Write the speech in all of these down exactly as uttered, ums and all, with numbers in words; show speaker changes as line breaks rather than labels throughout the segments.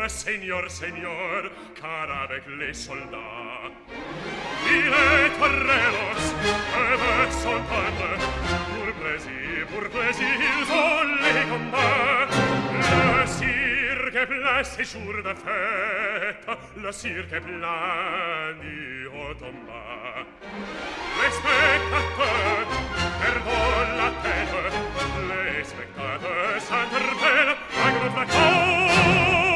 Seigneur, Seigneur, car avec les soldats, il est toreros, avec son peuple, pour plaisir, pour plaisir, ils ont les combats. Le cirque est plein ces jours de fête, le cirque est plein du haut en bas. Les spectateurs perdent la tête, les spectateurs s'interpellent à grand fracas.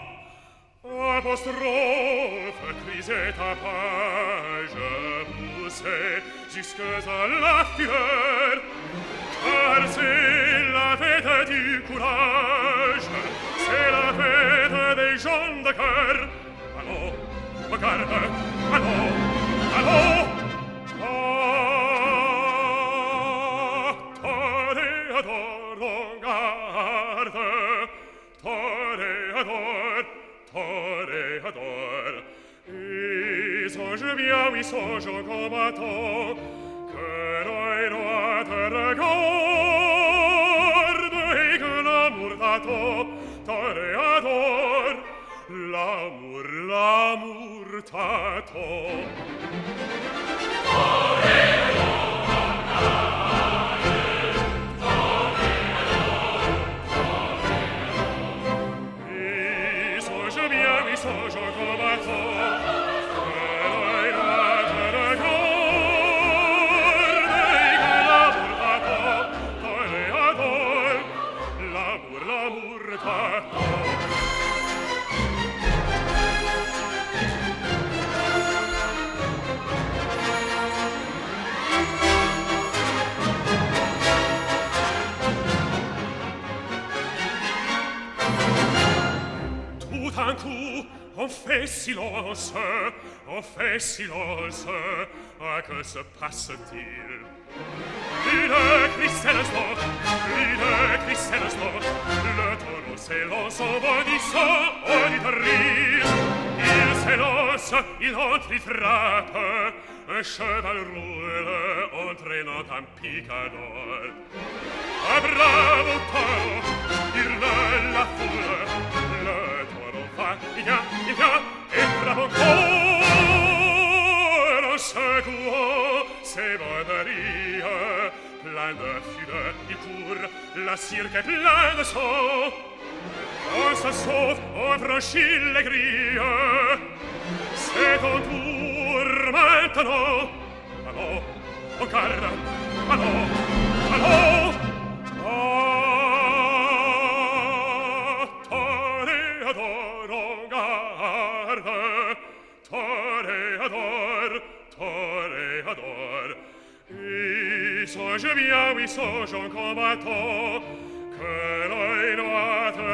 Apostrophe, cris et tapage poussés jusque à la fureur, car c'est la fête du courage, c'est la fête des gens de cœur. Allons, regarde, allons, allons, toréador, on garde, toréador, toréador. Et songe bien, oui, songe au combattant, que l'œil droit te regarde, et que l'amour t'attend, toréador, l'amour, l'amour t'attend. Songe au combattant, que l'œil droit te regarde, et que l'amour t'attend, toréador, l'amour, l'amour t'attend. Tout un coup, on fait silence, on fait silence. Ah, que se passe-t-il? Une cristallement, une cristallement, le taureau s'élance en bondissant au ditris. Il s'élance, il entre, il frappe, un cheval roule, entraînant un picador. Ah, bravo taureau, hurle la foule, le taureau va, il vient, il vient, et frappe encore en secouant ses broderies. Plein de fureur, il court, la cirque est plein de sang. On se sauve, on franchit les grilles. C'est ton tour maintenant. Allons, on garde, allons, allons. Ah, toréador, on garde, toréador, toréador. Et songe bien, oui, songe en combattant, que l'œil droit te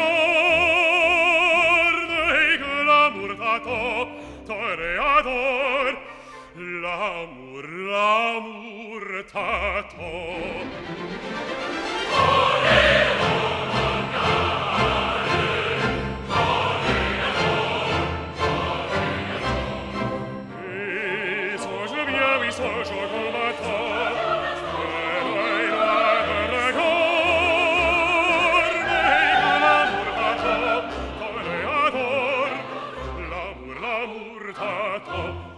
regarde, et que l'amour t'attend, toréador, l'amour, l'amour t'attend. Et songe bien, oui, songe en combattant, que l'œil droit te regarde, et que l'amour t'attend, toréador, l'amour, l'amour t'attend.